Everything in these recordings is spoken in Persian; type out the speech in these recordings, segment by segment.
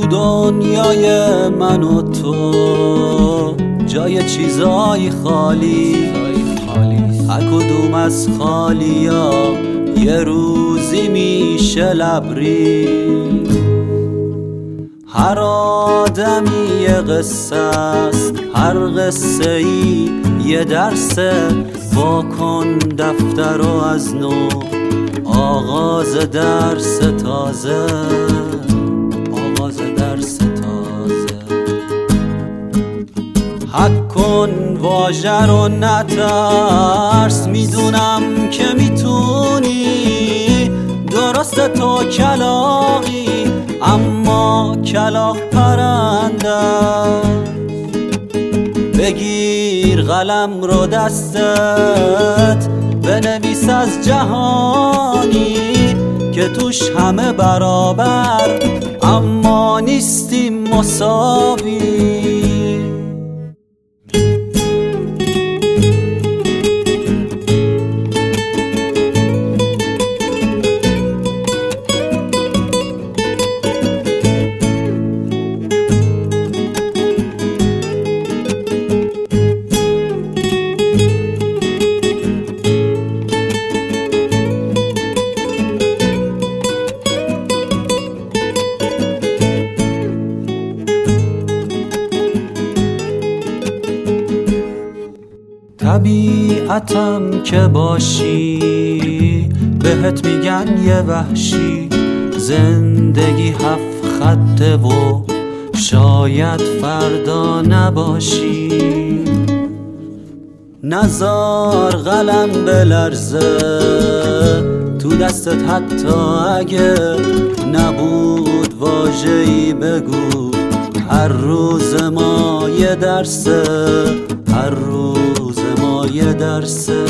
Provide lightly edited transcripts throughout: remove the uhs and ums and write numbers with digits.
دنیای من و تو جای چیزای خالی، هر کدوم از خالیا یه روزی میشه لبریز. هر آدمی یه قصه است، هر قصه ای یه درسه. واکن دفتر رو از نو، آغاز درس تازه، آغاز درس تازه. حک کن واژه رو نترس، میدونم که میتونی. درسته تو کلاغی اما کلاغ پرنده. بگیر قلم رو دستت، بنویس از جهانی که توش همه برابر اما نیستیم مساوی. طبیعتم که باشی، بهت میگن یه وحشی. زندگی 7 خطه و شاید فردا نباشی. نزار قلم بلرزه تو دستت، حتی اگه نبود واژه‌ای بگو. هر روز ما یه درسه، هر روز ما یه درسه.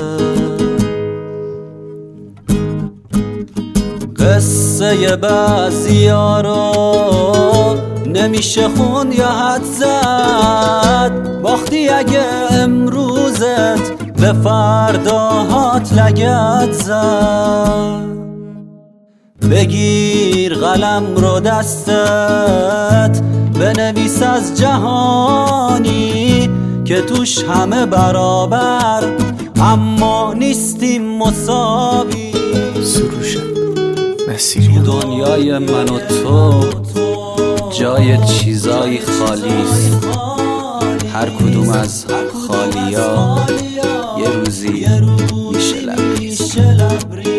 قصه بعضیا رو نمیشه خون یا حد زد. باختی اگه امروزت به فرداهات لگد زد. بگیر قلم رو دستت، بنویس از جهانی که توش همه برابر اما نیستیم مساوی. سروشم مسیری دنیای من و تو جای چیزای خالیست. هر کدوم از خالیا یه روزی میشه لبریز.